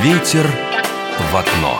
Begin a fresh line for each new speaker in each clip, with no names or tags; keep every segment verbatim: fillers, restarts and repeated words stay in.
Ветер в окно.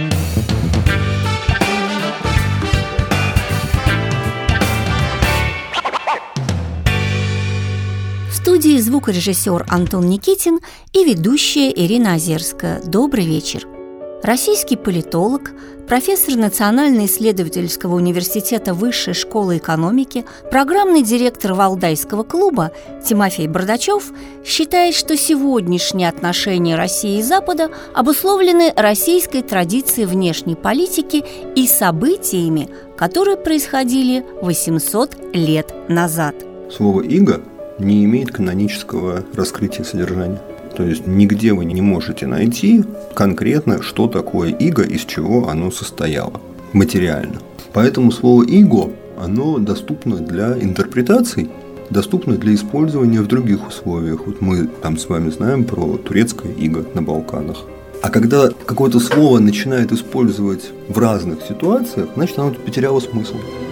В студии звукорежиссер Антон Никитин и ведущая Ирина Озерская. Добрый вечер. Российский политолог, профессор Национально-исследовательского университета Высшей школы экономики, программный директор Валдайского клуба Тимофей Бардачев считает, что сегодняшние отношения России и Запада обусловлены российской традицией внешней политики и событиями, которые происходили восемьсот лет назад.
Слово «иго» не имеет канонического раскрытия содержания. То есть нигде вы не можете найти конкретно, что такое иго, из чего оно состояло материально. Поэтому слово «иго» оно доступно для интерпретаций, доступно для использования в других условиях. Вот мы там с вами знаем про турецкое иго на Балканах. А когда какое-то слово начинает использовать в разных ситуациях, значит, оно потеряло смысл.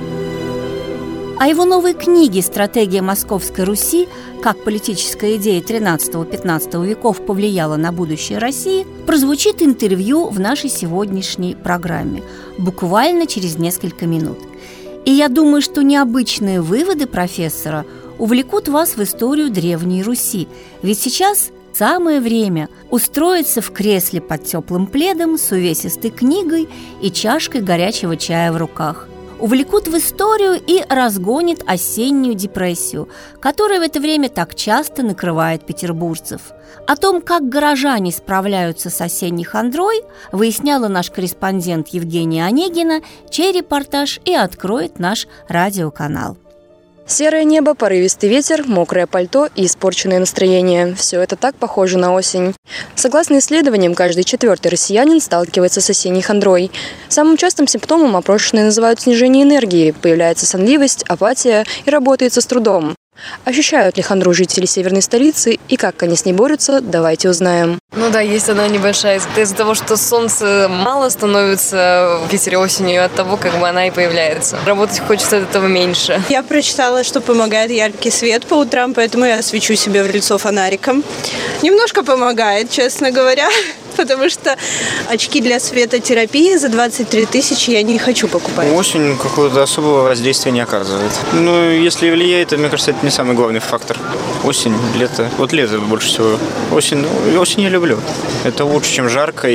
О его новой книге «Стратегия Московской Руси. Как политическая идея тринадцатого-пятнадцатого веков повлияла на будущее России» прозвучит интервью в нашей сегодняшней программе буквально через несколько минут. И я думаю, что необычные выводы профессора увлекут вас в историю Древней Руси. Ведь сейчас самое время устроиться в кресле под теплым пледом с увесистой книгой и чашкой горячего чая в руках. Увлекут в историю и разгонит осеннюю депрессию, которая в это время так часто накрывает петербуржцев. О том, как горожане справляются с осенней хандрой, выясняла наш корреспондент Евгения Онегина, чей репортаж и откроет наш радиоканал.
Серое небо, порывистый ветер, мокрое пальто и испорченное настроение. Все это так похоже на осень. Согласно исследованиям, каждый четвертый россиянин сталкивается с осенней хандрой. Самым частым симптомом опрошенные называют снижение энергии, появляется сонливость, апатия и работается с трудом. Ощущают ли хандру жители северной столицы и как они с ней борются, давайте узнаем.
Ну да, есть она небольшая. Из-за того, что солнца мало становится в Питере осенью, от того, как бы она и появляется. Работать хочется от этого меньше.
Я прочитала, что помогает яркий свет по утрам, поэтому я освещу себе в лицо фонариком. Немножко помогает, честно говоря, потому что очки для светотерапии за двадцать три тысячи я не хочу покупать.
Осень какого-то особого воздействия не оказывает. Ну, если влияет, то, мне кажется, это не самый главный фактор. Осень, лето. Вот лето больше всего. Осень, ну, осень я люблю. Это лучше, чем жарко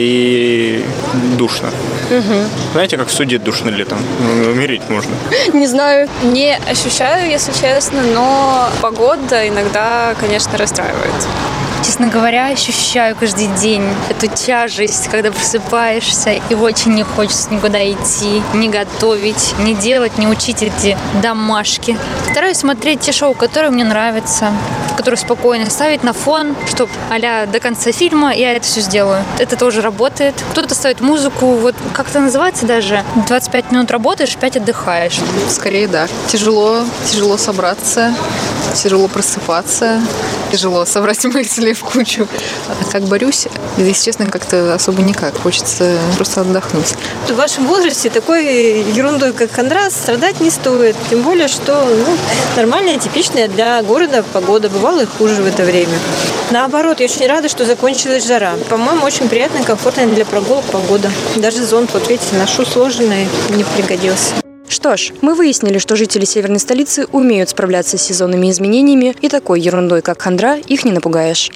и душно.
Угу.
Знаете, как в суде душно летом? Умереть можно.
Не знаю, не ощущаю, если честно, но погода иногда, конечно, расстраивает.
Честно говоря, ощущаю каждый день эту тяжесть, когда просыпаешься и очень не хочется никуда идти, не готовить, не делать, не учить эти домашки. Стараюсь смотреть те шоу, которые мне нравятся, которые спокойно ставить на фон, чтобы а-ля до конца фильма я это все сделаю. Это тоже работает. Кто-то ставит музыку, вот как это называется даже, двадцать пять минут работаешь, пять отдыхаешь.
Скорее, да. Тяжело, тяжело собраться, тяжело просыпаться, тяжело собрать мысли в кучу. А как борюсь, если честно, как-то особо никак. Хочется просто отдохнуть.
В вашем возрасте такой ерундой, как хандра, страдать не стоит. Тем более, что ну, нормальная, типичная для города погода. Бывало и хуже в это время. Наоборот, я очень рада, что закончилась жара. По-моему, очень приятная, комфортная для прогулок погода. Даже зонт, вот видите, ношу сложенный, не пригодился.
Что ж, мы выяснили, что жители северной столицы умеют справляться с сезонными изменениями, и такой ерундой, как хандра, их не напугаешь.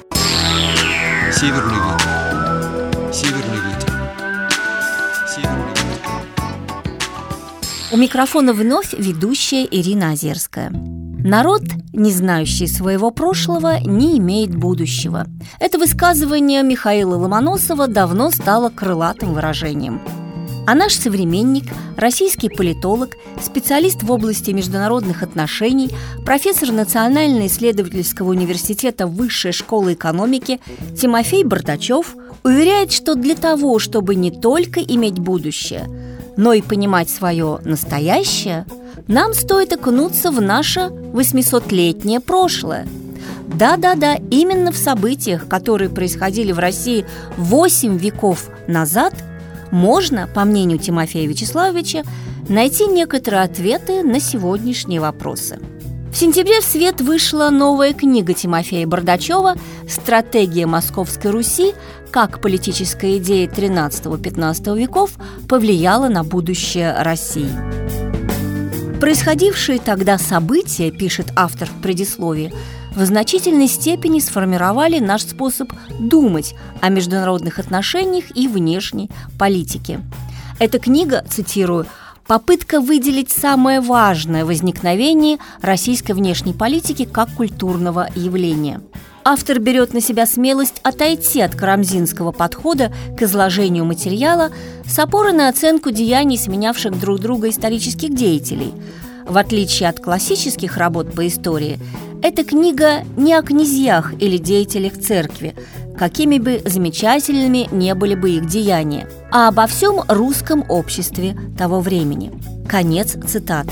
Северный ветер. Северный ветер. Северный ветер.
У микрофона вновь ведущая Ирина Озерская. Народ, не знающий своего прошлого, не имеет будущего. Это высказывание Михаила Ломоносова давно стало крылатым выражением. А наш современник, российский политолог, специалист в области международных отношений, профессор Национально-исследовательского университета Высшей школы экономики Тимофей Бардачев уверяет, что для того, чтобы не только иметь будущее, но и понимать свое настоящее, нам стоит окунуться в наше восьмисотлетнее прошлое. Да-да-да, именно в событиях, которые происходили в России восемь веков назад, можно, по мнению Тимофея Вячеславовича, найти некоторые ответы на сегодняшние вопросы. В сентябре в свет вышла новая книга Тимофея Бардачева «Стратегия Московской Руси. Как политическая идея тринадцатого-пятнадцатого веков повлияла на будущее России». Происходившие тогда события, пишет автор в предисловии, в значительной степени сформировали наш способ думать о международных отношениях и внешней политике. Эта книга, цитирую, «попытка выделить самое важное в возникновении российской внешней политики как культурного явления». Автор берет на себя смелость отойти от карамзинского подхода к изложению материала с опорой на оценку деяний, сменявших друг друга исторических деятелей. В отличие от классических работ по истории, эта книга не о князьях или деятелях церкви, какими бы замечательными не были бы их деяния, а обо всем русском обществе того времени. Конец цитаты.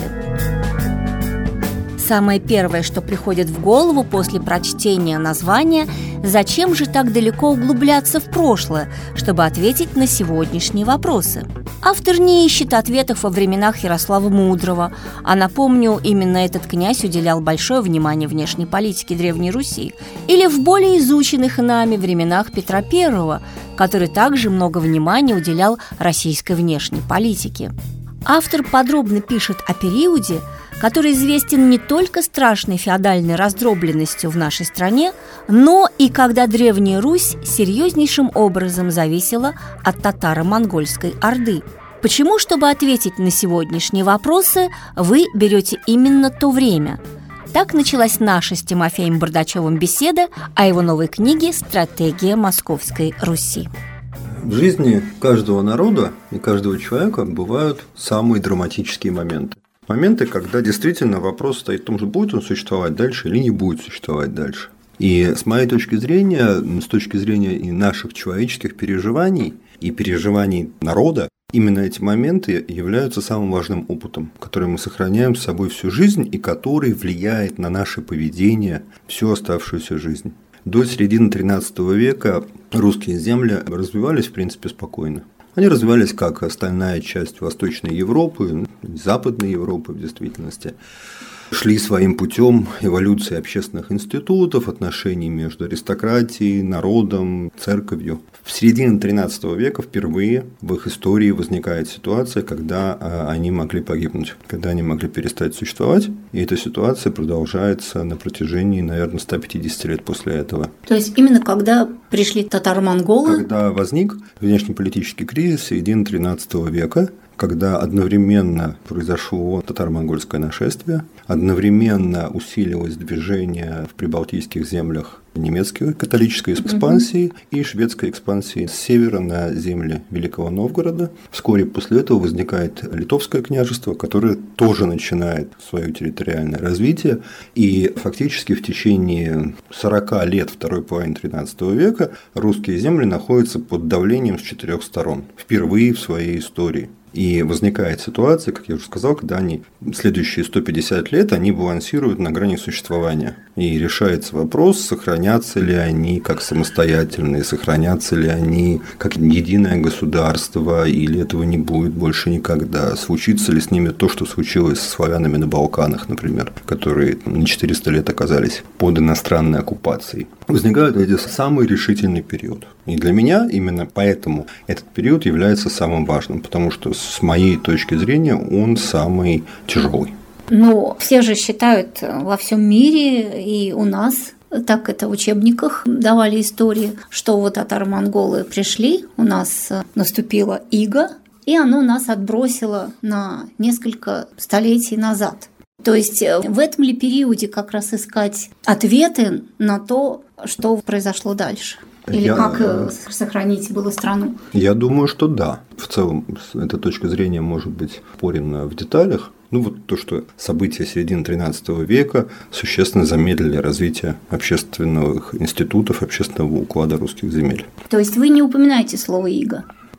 Самое первое, что приходит в голову после прочтения названия, зачем же так далеко углубляться в прошлое, чтобы ответить на сегодняшние вопросы? Автор не ищет ответов во временах Ярослава Мудрого, а, напомню, именно этот князь уделял большое внимание внешней политике Древней Руси, или в более изученных нами временах Петра Первого, который также много внимания уделял российской внешней политике. Автор подробно пишет о периоде, который известен не только страшной феодальной раздробленностью в нашей стране, но и когда Древняя Русь серьезнейшим образом зависела от татаро-монгольской орды. Почему, чтобы ответить на сегодняшние вопросы, вы берете именно то время? Так началась наша с Тимофеем Бардачевым беседа о его новой книге «Стратегия Московской Руси».
В жизни каждого народа и каждого человека бывают самые драматические моменты. Моменты, когда действительно вопрос стоит в том, что будет он существовать дальше или не будет существовать дальше. И с моей точки зрения, с точки зрения и наших человеческих переживаний, и переживаний народа, именно эти моменты являются самым важным опытом, который мы сохраняем с собой всю жизнь и который влияет на наше поведение всю оставшуюся жизнь. До середины тринадцатого века русские земли развивались, в принципе, спокойно. Они развивались как остальная часть Восточной Европы, Западной Европы в действительности. Шли своим путем эволюции общественных институтов, отношений между аристократией, народом, церковью. В середине тринадцатого века впервые в их истории возникает ситуация, когда они могли погибнуть, когда они могли перестать существовать, и эта ситуация продолжается на протяжении, наверное, ста пятидесяти лет после этого.
То есть именно когда пришли татаро-монголы?
Когда возник внешнеполитический кризис середины тринадцатого века, когда одновременно произошло татаро-монгольское нашествие, одновременно усилилось движение в прибалтийских землях немецкой католической экспансии mm-hmm. и шведской экспансии с севера на земли Великого Новгорода. Вскоре после этого возникает Литовское княжество, которое тоже начинает свое территориальное развитие. И фактически в течение сорока лет второй половины тринадцатого века русские земли находятся под давлением с четырех сторон. Впервые в своей истории. И возникает ситуация, как я уже сказал, когда они следующие сто пятьдесят лет они балансируют на грани существования. И решается вопрос, сохранятся ли они как самостоятельные, сохранятся ли они как единое государство, или этого не будет больше никогда. Случится ли с ними то, что случилось с славянами на Балканах, например, которые на четыреста лет оказались под иностранной оккупацией. Возникает эти самый решительный период. И для меня именно поэтому этот период является самым важным, потому что с моей точки зрения он самый тяжелый.
Но все же считают во всем мире и у нас, так это в учебниках давали истории, что вот татаро-монголы пришли, у нас наступила ига, и оно нас отбросило на несколько столетий назад. То есть в этом ли периоде как раз искать ответы на то, что произошло дальше? Или я, как сохранить было страну?
Я думаю, что да. В целом, эта точка зрения может быть спорена в деталях. Ну вот то, что события середины тринадцатого века существенно замедлили развитие общественных институтов, общественного уклада русских земель.
То есть вы не упоминаете слово «иго»?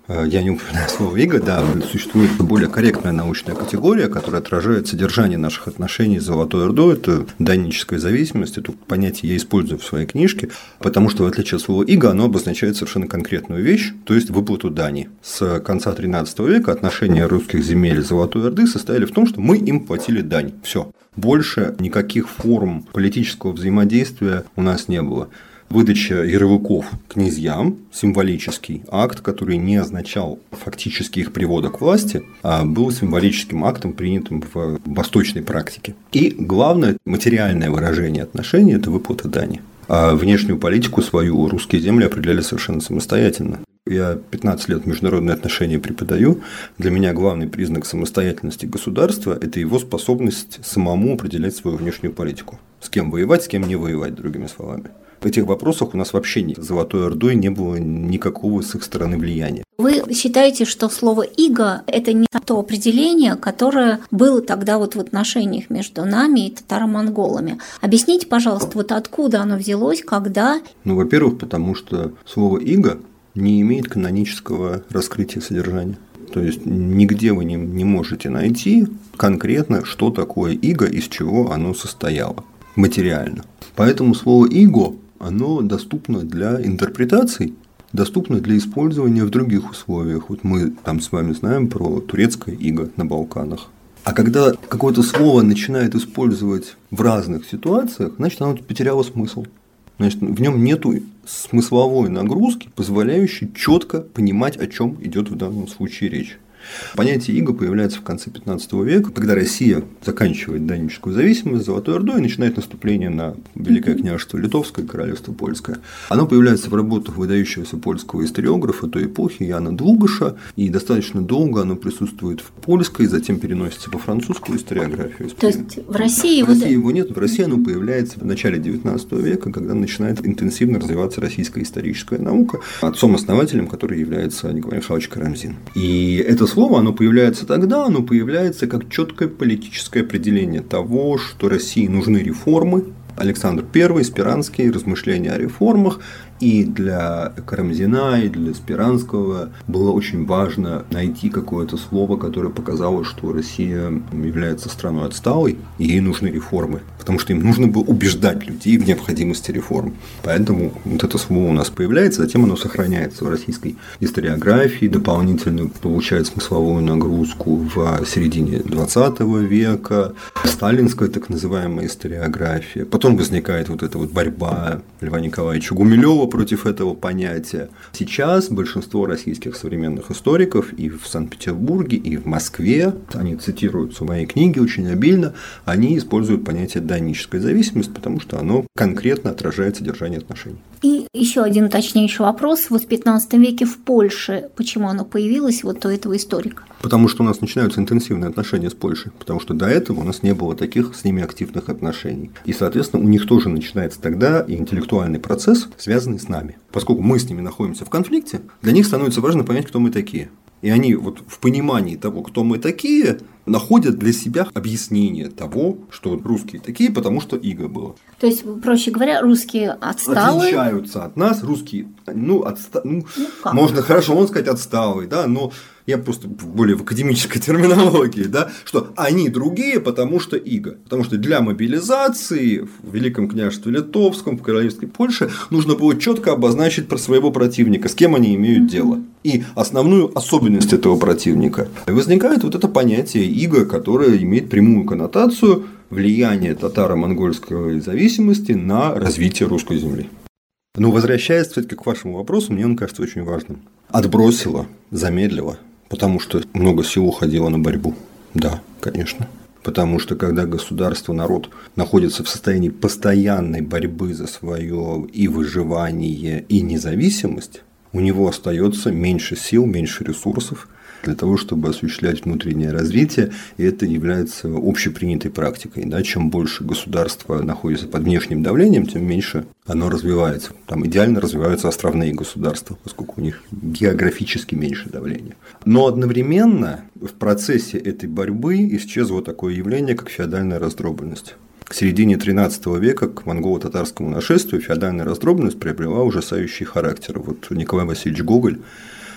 Я не упоминаю слово «иго», да, существует более корректная научная категория, которая отражает содержание наших отношений с Золотой Ордой, это данническая зависимость, это понятие я использую в своей книжке, потому что, в отличие от слова «иго», оно обозначает совершенно конкретную вещь, то есть выплату дани. С конца тринадцатого века отношения русских земель и Золотой Орды состояли в том, что мы им платили дань, все. Больше никаких форм политического взаимодействия у нас не было. Выдача ярлыков князьям – символический акт, который не означал фактически их привода к власти, а был символическим актом, принятым в восточной практике. И главное материальное выражение отношений – это выплата дани. А внешнюю политику свою русские земли определяли совершенно самостоятельно. Я пятнадцать лет международные отношения преподаю. Для меня главный признак самостоятельности государства – это его способность самому определять свою внешнюю политику. С кем воевать, с кем не воевать, другими словами. В этих вопросах у нас вообще с Золотой Ордой не было никакого с их стороны влияния.
Вы считаете, что слово «иго» – это не то определение, которое было тогда вот в отношениях между нами и татаро-монголами? Объясните, пожалуйста, вот откуда оно взялось, когда…
Ну, во-первых, потому что слово «иго» не имеет канонического раскрытия содержания. То есть нигде вы не, не можете найти конкретно, что такое иго, из чего оно состояло материально. Поэтому слово «иго» оно доступно для интерпретаций, доступно для использования в других условиях. Вот мы там с вами знаем про турецкое иго на Балканах. А когда какое-то слово начинает использовать в разных ситуациях, значит, оно потеряло смысл. Значит, в нем нет смысловой нагрузки, позволяющей четко понимать, о чем идет в данном случае речь. Понятие иго появляется в конце пятнадцатого века, когда Россия заканчивает данническую зависимость с Золотой Ордой и начинает наступление на Великое княжество Литовское и Королевство Польское. Оно появляется в работах выдающегося польского историографа той эпохи Яна Длугаша, и достаточно долго оно присутствует в польской, затем переносится во французскую историографию.
То есть в России,
в России его нет, в России оно появляется в начале девятнадцатого века, когда начинает интенсивно развиваться российская историческая наука, отцом-основателем которой является Николай Михайлович Карамзин. И это слово, оно появляется тогда, оно появляется как четкое политическое определение того, что России нужны реформы. Александр Первый, Спиранский, размышления о реформах. И для Карамзина, и для Спиранского было очень важно найти какое-то слово, которое показало, что Россия является страной отсталой, и ей нужны реформы. Потому что им нужно было убеждать людей в необходимости реформ. Поэтому вот это слово у нас появляется, затем оно сохраняется в российской историографии, дополнительно получает смысловую нагрузку в середине двадцатого века, сталинская так называемая историография. Потом возникает вот эта вот борьба Льва Николаевича Гумилева против этого понятия. Сейчас большинство российских современных историков и в Санкт-Петербурге, и в Москве, они цитируются в моей книге очень обильно, они используют понятие данническая зависимость, потому что оно конкретно отражает содержание отношений.
И еще один уточняющий вопрос. Вот в пятнадцатом веке в Польше, почему оно появилось вот у этого историка?
Потому что у нас начинаются интенсивные отношения с Польшей, потому что до этого у нас не было таких с ними активных отношений. И, соответственно, у них тоже начинается тогда и интеллектуальный процесс, связанный с нами. Поскольку мы с ними находимся в конфликте, для них становится важно понять, кто мы такие. И они вот в понимании того, кто мы такие, находят для себя объяснение того, что русские такие, потому что иго было.
То есть, проще говоря, русские отсталые.
Отличаются от нас, русские, ну, отста... ну, ну можно хорошо, можно сказать, отсталые, да, но я просто более в академической терминологии, да, что они другие, потому что иго. Потому что для мобилизации в Великом княжестве Литовском, в Королевской Польше нужно было четко обозначить про своего противника, с кем они имеют дело. И основную особенность этого противника. И возникает вот это понятие иго, которое имеет прямую коннотацию влияния татаро-монгольской зависимости на развитие русской земли. Но возвращаясь все-таки к вашему вопросу, мне он кажется очень важным. Отбросило, замедлило, потому что много сил уходило на борьбу. Да, конечно. Потому что когда государство, народ находится в состоянии постоянной борьбы за свое и выживание, и независимость, у него остается меньше сил, меньше ресурсов для того, чтобы осуществлять внутреннее развитие, и это является общепринятой практикой. Да? Чем больше государство находится под внешним давлением, тем меньше оно развивается. Там идеально развиваются островные государства, поскольку у них географически меньше давления. Но одновременно в процессе этой борьбы исчезло такое явление, как феодальная раздробленность. К середине тринадцатого века, к монголо-татарскому нашествию, феодальная раздробленность приобрела ужасающий характер. Вот Николай Васильевич Гоголь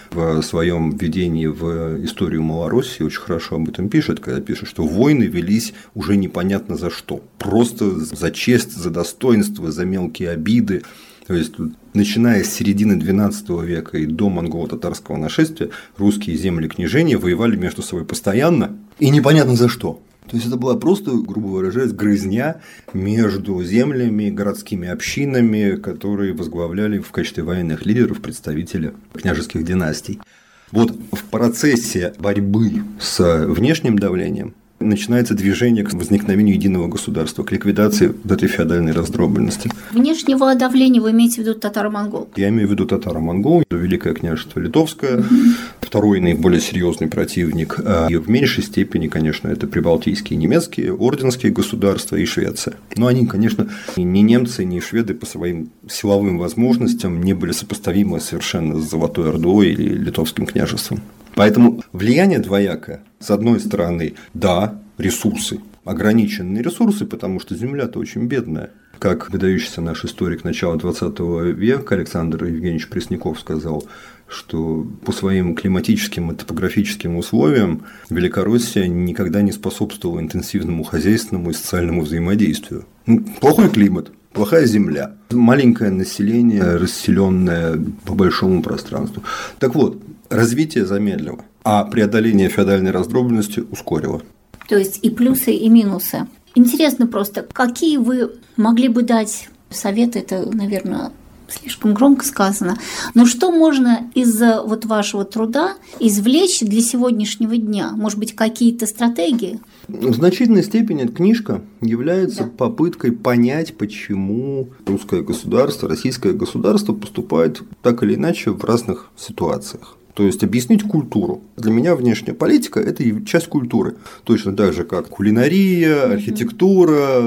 в своем введении в историю Малороссии очень хорошо об этом пишет, когда пишет, что войны велись уже непонятно за что. Просто за честь, за достоинство, за мелкие обиды. То есть, начиная с середины двенадцатого века и до монголо-татарского нашествия, русские земли княжения воевали между собой постоянно и непонятно за что. То есть, это была просто, грубо выражаясь, грызня между землями, городскими общинами, которые возглавляли в качестве военных лидеров представители княжеских династий. Вот в процессе борьбы с внешним давлением начинается движение к возникновению единого государства, к ликвидации вот этой феодальной раздробленности.
Внешнего давления вы имеете в виду татаро-монгол?
Я имею в виду татаро-монгол, Великое княжество Литовское, второй наиболее серьезный противник, и в меньшей степени, конечно, это прибалтийские немецкие, орденские государства и Швеция. Но они, конечно, ни немцы, ни шведы по своим силовым возможностям не были сопоставимы совершенно с Золотой Ордой или Литовским княжеством. Поэтому влияние двоякое. С одной стороны, да, ресурсы, ограниченные ресурсы, потому что земля-то очень бедная. Как выдающийся наш историк начала двадцатого века Александр Евгеньевич Пресняков сказал, что по своим климатическим и топографическим условиям Великороссия никогда не способствовала интенсивному хозяйственному и социальному взаимодействию. Ну, плохой климат, плохая земля, маленькое население, расселенное по большому пространству. Так вот, развитие замедлило, а преодоление феодальной раздробленности ускорило.
То есть и плюсы, и минусы. Интересно просто, какие вы могли бы дать советы, это, наверное, слишком громко сказано, но что можно из вот вашего труда извлечь для сегодняшнего дня? Может быть, какие-то стратегии?
В значительной степени эта книжка является да. попыткой понять, почему русское государство, российское государство поступает так или иначе в разных ситуациях. То есть объяснить культуру. Для меня внешняя политика – это часть культуры. Точно так же, как кулинария, архитектура,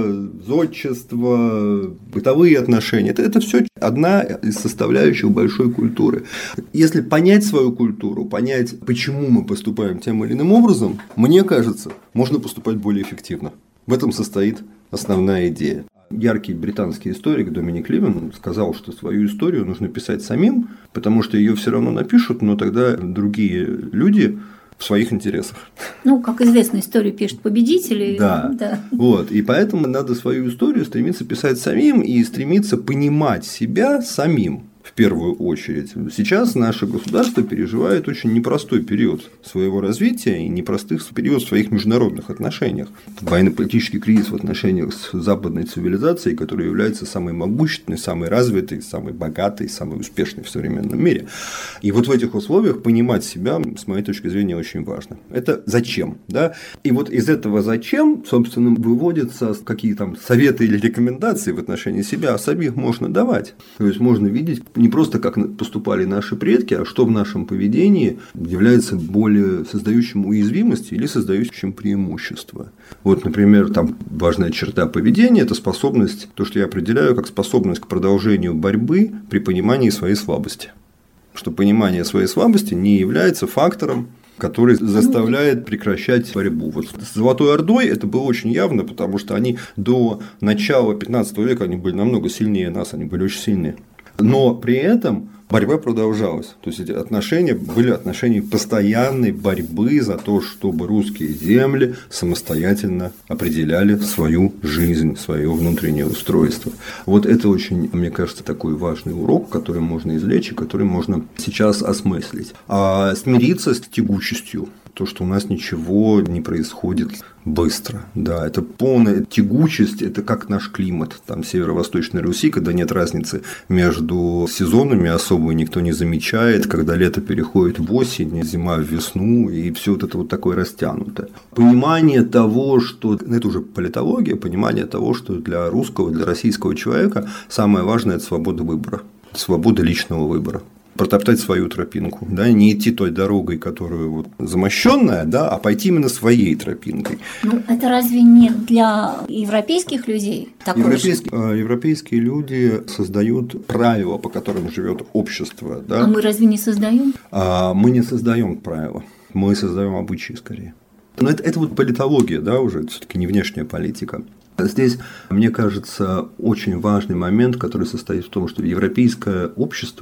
зодчество, бытовые отношения. Это, это все одна из составляющих большой культуры. Если понять свою культуру, понять, почему мы поступаем тем или иным образом, мне кажется, можно поступать более эффективно. В этом состоит основная идея. Яркий британский историк Доминик Ливен сказал, что свою историю нужно писать самим, потому что ее все равно напишут, но тогда другие люди в своих интересах.
Ну, как известно, историю пишут победители.
Да. да. Вот. И поэтому надо свою историю стремиться писать самим и стремиться понимать себя самим. В первую очередь. Сейчас наше государство переживает очень непростой период своего развития и непростый период в своих международных отношениях. Военно-политический кризис в отношениях с западной цивилизацией, которая является самой могущественной, самой развитой, самой богатой, самой успешной в современном мире. И вот в этих условиях понимать себя, с моей точки зрения, очень важно. Это зачем? Да? И вот из этого зачем, собственно, выводятся какие там советы или рекомендации в отношении себя, а самих можно давать. То есть можно видеть не просто как поступали наши предки, а что в нашем поведении является более создающим уязвимость или создающим преимущество. Вот, например, там важная черта поведения – это способность, то, что я определяю как способность к продолжению борьбы при понимании своей слабости. Что понимание своей слабости не является фактором, который заставляет прекращать борьбу. Вот с Золотой Ордой это было очень явно, потому что они до начала пятнадцатого века они были намного сильнее нас, они были очень сильные. Но при этом борьба продолжалась. То есть эти отношения были отношения постоянной борьбы за то, чтобы русские земли самостоятельно определяли свою жизнь, свое внутреннее устройство. Вот это очень, мне кажется, такой важный урок, который можно извлечь и который можно сейчас осмыслить. А смириться с тягучестью. То, что у нас ничего не происходит быстро. Да, это полная тягучесть, это как наш климат. Там в Северо-Восточной Руси, когда нет разницы между сезонами, особо никто не замечает, когда лето переходит в осень, зима в весну, и все вот это вот такое растянутое. Понимание того, что это уже политология, понимание того, что для русского, для российского человека самое важное – это свобода выбора, свобода личного выбора. Протоптать свою тропинку, да, не идти той дорогой, которая вот замощенная, да, а пойти именно своей тропинкой.
Ну, это разве не для европейских людей такое?
Европейские, европейские люди создают правила, по которым живет общество, да.
А мы разве не создаем?
А мы не создаем правила, мы создаем обычаи скорее. Но это, это вот политология, да, уже все-таки не внешняя политика. Здесь, мне кажется, очень важный момент, который состоит в том, что европейское общество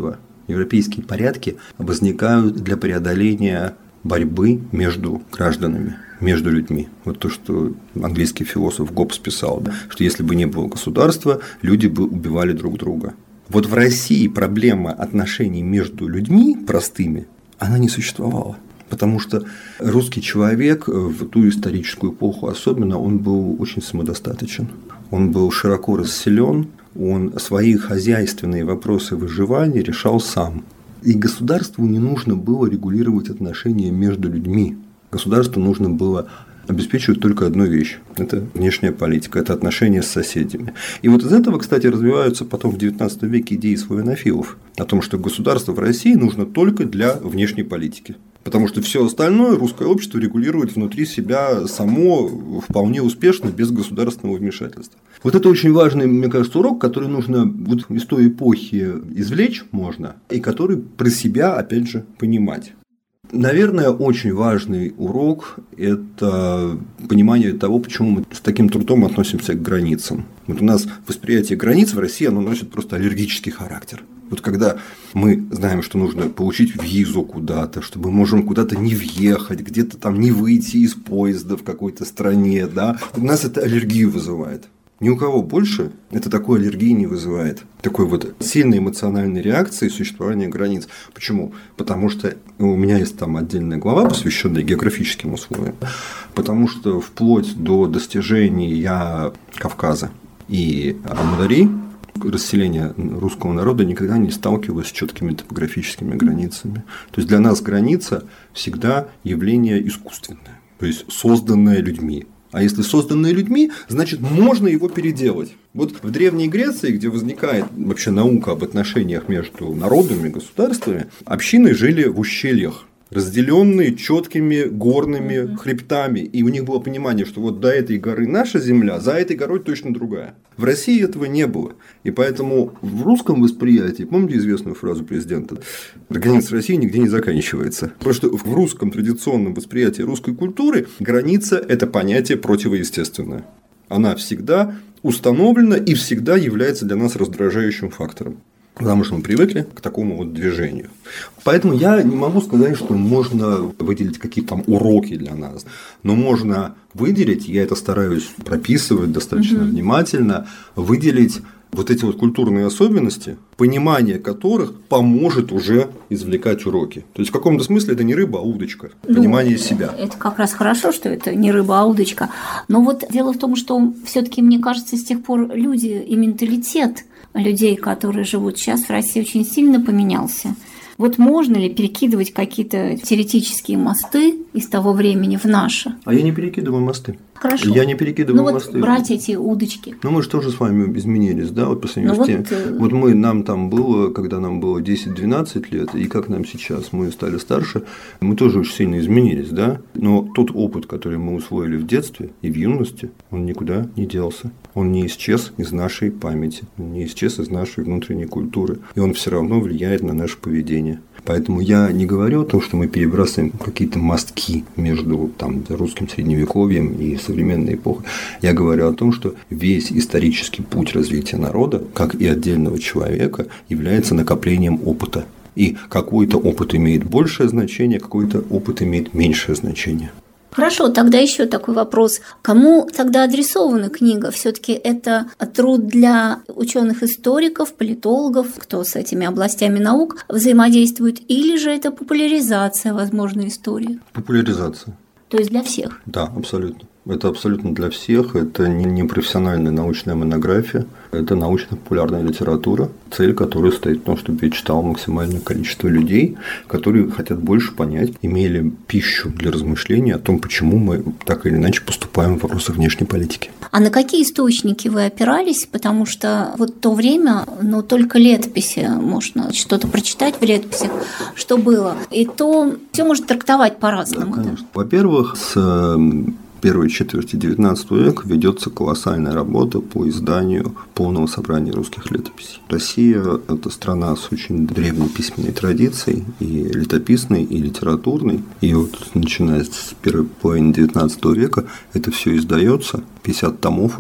Европейские порядки возникают для преодоления борьбы между гражданами, между людьми. Вот то, что английский философ Гоббс писал, да, что если бы не было государства, люди бы убивали друг друга. Вот в России проблема отношений между людьми простыми, она не существовала. Потому что русский человек в ту историческую эпоху особенно, он был очень самодостаточен. Он был широко расселен, он свои хозяйственные вопросы выживания решал сам. И государству не нужно было регулировать отношения между людьми. Государству нужно было обеспечивать только одну вещь – это внешняя политика, это отношения с соседями. И вот из этого, кстати, развиваются потом в девятнадцатом веке идеи славянофилов о том, что государство в России нужно только для внешней политики. Потому что все остальное русское общество регулирует внутри себя само вполне успешно, без государственного вмешательства. Вот это очень важный, мне кажется, урок, который нужно вот из той эпохи извлечь можно, и который про себя, опять же, понимать. Наверное, очень важный урок – это понимание того, почему мы с таким трудом относимся к границам. Вот у нас восприятие границ в России, оно носит просто аллергический характер. Вот когда мы знаем, что нужно получить визу куда-то, что мы можем куда-то не въехать, где-то там не выйти из поезда в какой-то стране, да, у нас это аллергию вызывает. Ни у кого больше это такой аллергии не вызывает. Такой вот сильной эмоциональной реакции существования границ. Почему? Потому что у меня есть там отдельная глава, посвященная географическим условиям. Потому что вплоть до достижения Кавказа и Амударьи расселение русского народа никогда не сталкивалось с четкими топографическими границами. То есть для нас граница всегда явление искусственное, то есть созданное людьми. А если созданное людьми, значит, можно его переделать. Вот в Древней Греции, где возникает вообще наука об отношениях между народами и государствами, общины жили в ущельях, разделенные четкими горными хребтами. И у них было понимание, что вот до этой горы наша земля, за этой горой точно другая. В России этого не было. И поэтому в русском восприятии, помните известную фразу президента, граница России нигде не заканчивается. Потому что в русском традиционном восприятии русской культуры граница – это понятие противоестественное. Она всегда установлена и всегда является для нас раздражающим фактором. Потому что мы привыкли к такому вот движению. Поэтому я не могу сказать, что можно выделить какие-то там уроки для нас. Но можно выделить, я это стараюсь прописывать достаточно угу. внимательно, выделить вот эти вот культурные особенности, понимание которых поможет уже извлекать уроки. То есть в каком-то смысле это не рыба, а удочка. Понимание ну, себя.
Это как раз хорошо, что это не рыба, а удочка. Но вот дело в том, что все-таки, мне кажется, с тех пор люди и менталитет людей, которые живут сейчас в России, очень сильно поменялся. Вот можно ли перекидывать какие-то теоретические мосты из того времени в наше?
А я не перекидываю мосты.
Хорошо.
Я не перекидываю
ну,
мосты.
Вот брать эти удочки.
Ну, мы же тоже с вами изменились, да, вот по сравнению ну, с тем. Вот... вот мы, нам там было, когда нам было десять-двенадцать лет, и как нам сейчас, мы стали старше, мы тоже очень сильно изменились, да. Но тот опыт, который мы усвоили в детстве и в юности, он никуда не делся. Он не исчез из нашей памяти, он не исчез из нашей внутренней культуры. И он все равно влияет на наше поведение. Поэтому я не говорю о том, что мы перебрасываем какие-то мостки между там, русским средневековьем и современной эпохой. Я говорю о том, что весь исторический путь развития народа, как и отдельного человека, является накоплением опыта. И какой-то опыт имеет большее значение, какой-то опыт имеет меньшее значение.
Хорошо, тогда еще такой вопрос. Кому тогда адресована книга? Все-таки это труд для ученых-историков, политологов, кто с этими областями наук взаимодействует, или же это популяризация, возможно, истории?
Популяризация.
То есть для всех?
Да, абсолютно. Это абсолютно для всех. Это не профессиональная научная монография, это научно-популярная литература, цель которой стоит в том, чтобы ее читало максимальное количество людей, которые хотят больше понять, имели пищу для размышления о том, почему мы так или иначе поступаем в вопросах внешней политики.
А на какие источники вы опирались? Потому что вот в то время, ну, только летописи можно что-то прочитать в летописях, что было. И то все может трактовать по-разному.
Да, конечно. Во-первых, с первой четверти девятнадцатого века ведется колоссальная работа по изданию полного собрания русских летописей. Россия – это страна с очень древней письменной традицией, и летописной, и литературной. И вот начиная с первой половины девятнадцатого века это все издается, пятьдесят томов уже.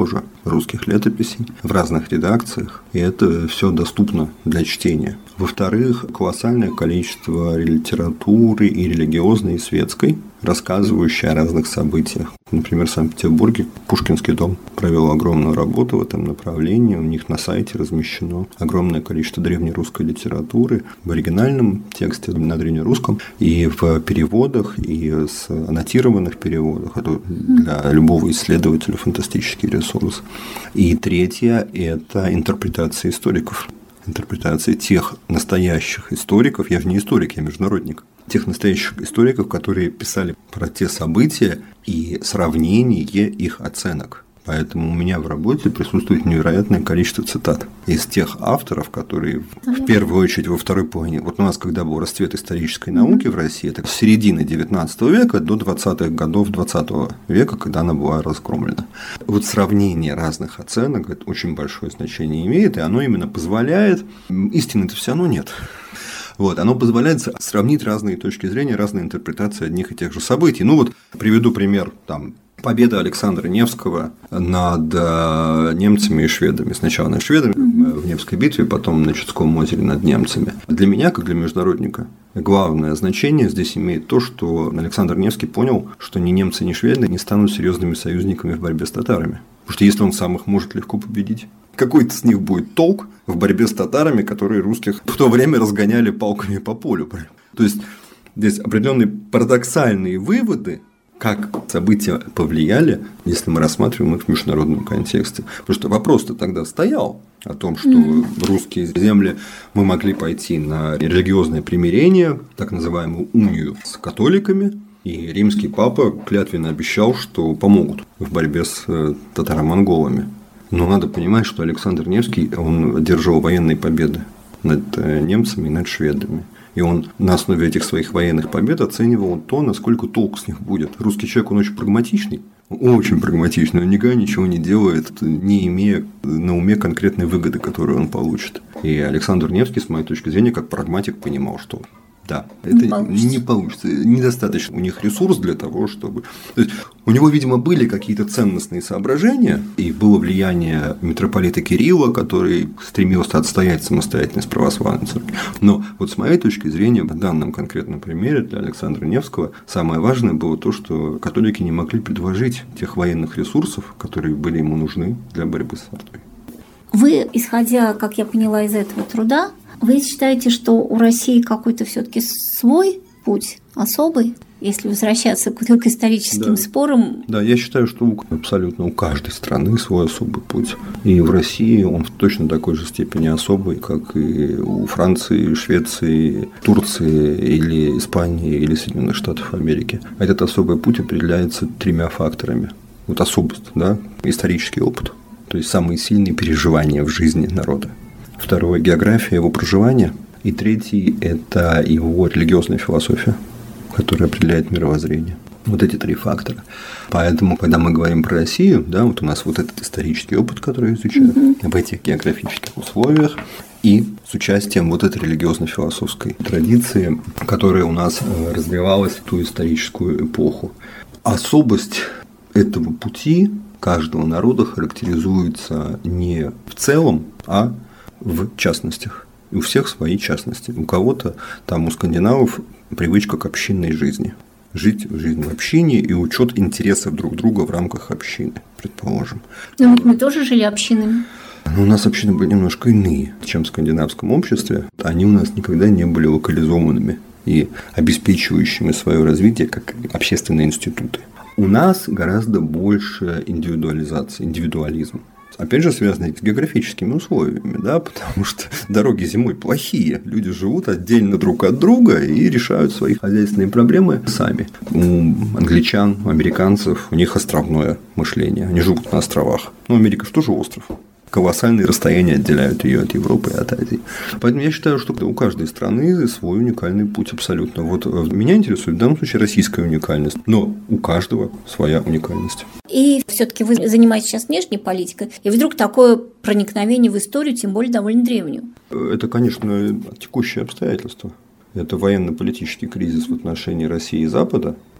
русских летописей в разных редакциях, и это все доступно для чтения. Во-вторых, колоссальное количество литературы и религиозной, и светской, рассказывающей о разных событиях. Например, в Санкт-Петербурге Пушкинский дом провел огромную работу в этом направлении. У них на сайте размещено огромное количество древнерусской литературы в оригинальном тексте на древнерусском, и в переводах, и с аннотированных переводах. Это для любого исследователя фантастический ресурс. И третье – это интерпретация историков. Интерпретации тех настоящих историков, я же не историк, я международник, тех настоящих историков, которые писали про те события и сравнение их оценок. Поэтому у меня в работе присутствует невероятное количество цитат из тех авторов, которые в первую очередь во второй половине. Вот у нас, когда был расцвет исторической науки в России, это с середины девятнадцатого века до двадцатых годов двадцатого века, когда она была разгромлена. Вот сравнение разных оценок это очень большое значение имеет, и оно именно позволяет, истины-то все равно нет. Вот, оно позволяет сравнить разные точки зрения, разные интерпретации одних и тех же событий. Ну вот приведу пример там. Победа Александра Невского над немцами и шведами. Сначала над шведами в Невской битве, потом на Чудском озере над немцами. Для меня, как для международника, главное значение здесь имеет то, что Александр Невский понял, что ни немцы, ни шведы не станут серьезными союзниками в борьбе с татарами. Потому что если он сам их может легко победить, какой-то с них будет толк в борьбе с татарами, которые русских в то время разгоняли палками по полю. То есть здесь определенные парадоксальные выводы, как события повлияли, если мы рассматриваем их в международном контексте. Потому что вопрос-то тогда стоял о том, что mm-hmm. русские земли мы могли пойти на религиозное примирение, так называемую унию с католиками, и римский папа клятвенно обещал, что помогут в борьбе с татаро-монголами. Но надо понимать, что Александр Невский, он одержал военные победы над немцами и над шведами. И он на основе этих своих военных побед оценивал то, насколько толк с них будет. Русский человек, он очень прагматичный, очень прагматичный, он никогда ничего не делает, не имея на уме конкретной выгоды, которую он получит. И Александр Невский, с моей точки зрения, как прагматик, понимал, что да, это не получится. не получится. Недостаточно у них ресурс для того, чтобы… То есть, у него, видимо, были какие-то ценностные соображения, и было влияние митрополита Кирилла, который стремился отстоять самостоятельность православной церкви. Но вот с моей точки зрения, в данном конкретном примере для Александра Невского самое важное было то, что католики не могли предложить тех военных ресурсов, которые были ему нужны для борьбы с Ордой.
Вы, исходя, как я поняла, из этого труда, вы считаете, что у России какой-то все-таки свой путь, особый, если возвращаться к, к историческим
да.
спорам?
Да, я считаю, что у, абсолютно у каждой страны свой особый путь. И в России он в точно такой же степени особый, как и у Франции, Швеции, Турции или Испании или Соединенных Штатов Америки. Этот особый путь определяется тремя факторами. Вот особость, да, исторический опыт, то есть самые сильные переживания в жизни народа. Второе – география его проживания. И третий – это его религиозная философия, которая определяет мировоззрение. Вот эти три фактора. Поэтому, когда мы говорим про Россию, да, вот у нас вот этот исторический опыт, который изучают mm-hmm. в этих географических условиях, и с участием вот этой религиозно-философской традиции, которая у нас развивалась в ту историческую эпоху. Особость этого пути каждого народа характеризуется не в целом, а в частностях. И у всех свои частности. У кого-то, там у скандинавов, привычка к общинной жизни. Жить жизнь в общине и учет интересов друг друга в рамках общины, предположим.
Ну вот мы тоже жили общинами.
Но у нас общины были немножко иные, чем в скандинавском обществе. Они у нас никогда не были локализованными и обеспечивающими свое развитие как общественные институты. У нас гораздо больше индивидуализации, индивидуализм. Опять же, связанные с географическими условиями, да, потому что дороги зимой плохие, люди живут отдельно друг от друга и решают свои хозяйственные проблемы сами. У англичан, у американцев, у них островное мышление, они живут на островах. Ну, Америка же тоже остров. Колоссальные расстояния отделяют ее от Европы и от Азии. Поэтому я считаю, что у каждой страны свой уникальный путь абсолютно. Вот меня интересует в данном случае российская уникальность, но у каждого своя уникальность.
И все-таки вы занимаетесь сейчас внешней политикой, и вдруг такое проникновение в историю, тем более довольно древнюю.
Это, конечно, текущее обстоятельство. Это военно-политический кризис в отношении России и Запада.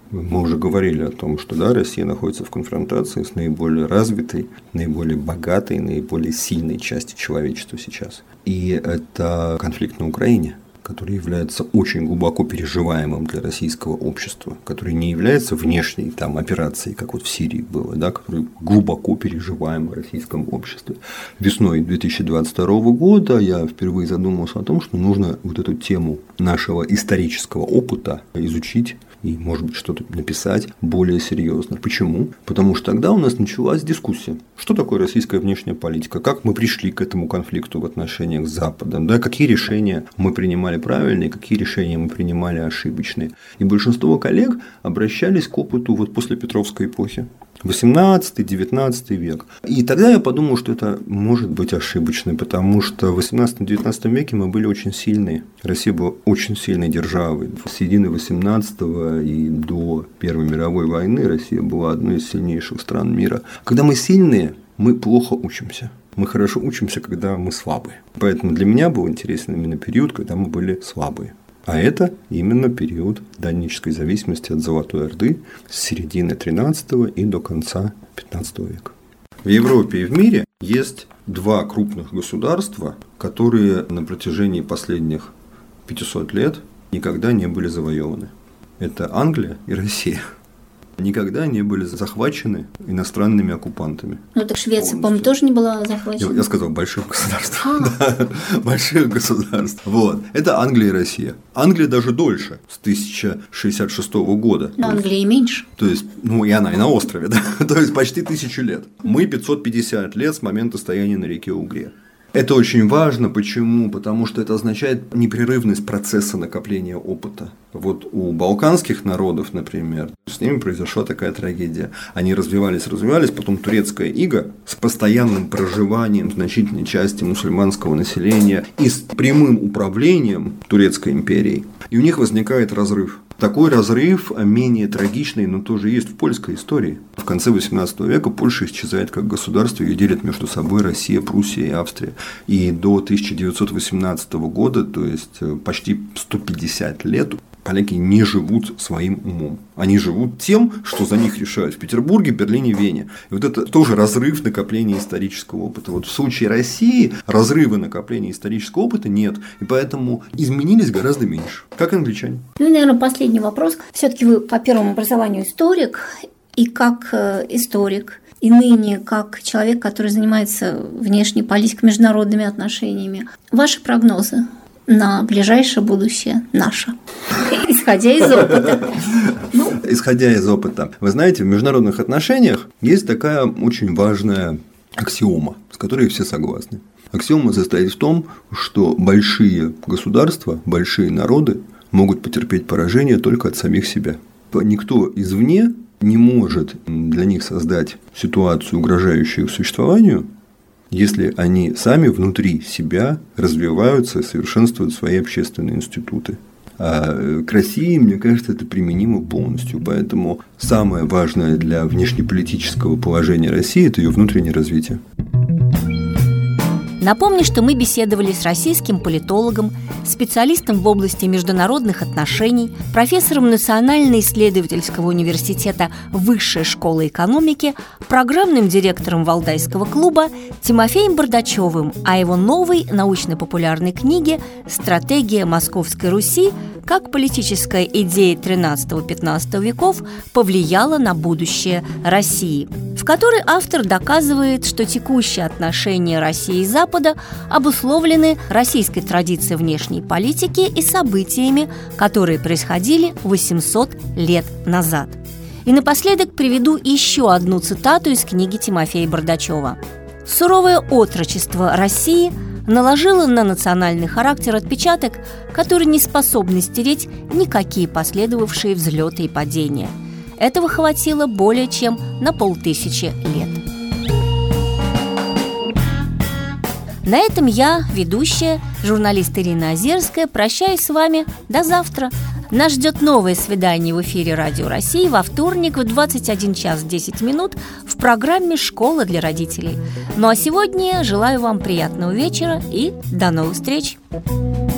Мы уже говорили о том, что да, Россия находится в конфронтации с наиболее развитой, наиболее богатой, наиболее сильной частью человечества сейчас. И это конфликт на Украине, который является очень глубоко переживаемым для российского общества, который не является внешней там, операцией, как вот в Сирии было, да, который глубоко переживаем в российском обществе. Весной две тысячи двадцать второго года я впервые задумался о том, что нужно вот эту тему нашего исторического опыта изучить и, может быть, что-то написать более серьезно. Почему? Потому что тогда у нас началась дискуссия. Что такое российская внешняя политика? Как мы пришли к этому конфликту в отношениях с Западом? Да? Какие решения мы принимали правильные, какие решения мы принимали ошибочные? И большинство коллег обращались к опыту вот после Петровской эпохи. восемнадцатый-девятнадцатый век. И тогда я подумал, что это может быть ошибочно, потому что в восемнадцатом-девятнадцатом веке мы были очень сильны. Россия была очень сильной державой. С середины восемнадцатого и до Первой мировой войны Россия была одной из сильнейших стран мира. Когда мы сильные, мы плохо учимся. Мы хорошо учимся, когда мы слабые. Поэтому для меня был интересен именно период, когда мы были слабые. А это именно период даннической зависимости от Золотой Орды с середины тринадцатого и до конца пятнадцатого века. В Европе и в мире есть два крупных государства, которые на протяжении последних пятисот лет никогда не были завоеваны. Это Англия и Россия. Никогда не были захвачены иностранными оккупантами.
Ну, так Швеция, по-моему, тоже не была захвачена.
Я, я сказал, больших государств. Да, больших государств. Вот. Это Англия и Россия. Англия даже дольше, с тысяча шестьдесят шестого года.
Но Англия и меньше.
То есть, ну, и она и на острове, да. То есть, почти тысячу лет. Мы пятьсот пятьдесят лет с момента стояния на реке Угре. Это очень важно. Почему? Потому что это означает непрерывность процесса накопления опыта. Вот у балканских народов, например, с ними произошла такая трагедия. Они развивались, развивались, потом турецкая ига с постоянным проживанием значительной части мусульманского населения и с прямым управлением Турецкой империей. И у них возникает разрыв. Такой разрыв менее трагичный, но тоже есть в польской истории. В конце восемнадцатого века Польша исчезает как государство, ее делят между собой Россия, Пруссия и Австрия. И до тысяча девятьсот восемнадцатого года, то есть почти сто пятьдесят лет, поляки не живут своим умом. Они живут тем, что за них решают в Петербурге, Берлине, Вене. И вот это тоже разрыв накопления исторического опыта. Вот в случае России разрыва накопления исторического опыта нет. И поэтому изменились гораздо меньше. Как англичане.
Ну и, наверное, последний вопрос. Все-таки вы по первому образованию историк, и как историк, и ныне как человек, который занимается внешней политикой, международными отношениями. Ваши прогнозы на ближайшее будущее наше, исходя из опыта.
Ну, исходя из опыта. Вы знаете, в международных отношениях есть такая очень важная аксиома, с которой все согласны. Аксиома состоит в том, что большие государства, большие народы могут потерпеть поражение только от самих себя. Никто извне не может для них создать ситуацию, угрожающую их существованию, если они сами внутри себя развиваются и совершенствуют свои общественные институты. А к России, мне кажется, это применимо полностью. Поэтому самое важное для внешнеполитического положения России – это ее внутреннее развитие.
Напомню, что мы беседовали с российским политологом, специалистом в области международных отношений, профессором Национально-исследовательского университета Высшей школы экономики, программным директором Валдайского клуба Тимофеем Бардачевым о его новой научно-популярной книге «Стратегия Московской Руси. Как политическая идея тринадцатого-пятнадцатого веков повлияла на будущее России», в которой автор доказывает, что текущие отношения России и Запада обусловлены российской традицией внешней политики и событиями, которые происходили восемьсот лет назад. И напоследок приведу еще одну цитату из книги Тимофея Бардачева. «Суровое отрочество России наложило на национальный характер отпечаток, который не способны стереть никакие последовавшие взлеты и падения. Этого хватило более чем на полтысячи лет». На этом я, ведущая, журналист Ирина Озерская, прощаюсь с вами до завтра. Нас ждет новое свидание в эфире Радио России во вторник в двадцать один час десять минут в программе «Школа для родителей». Ну а сегодня желаю вам приятного вечера и до новых встреч!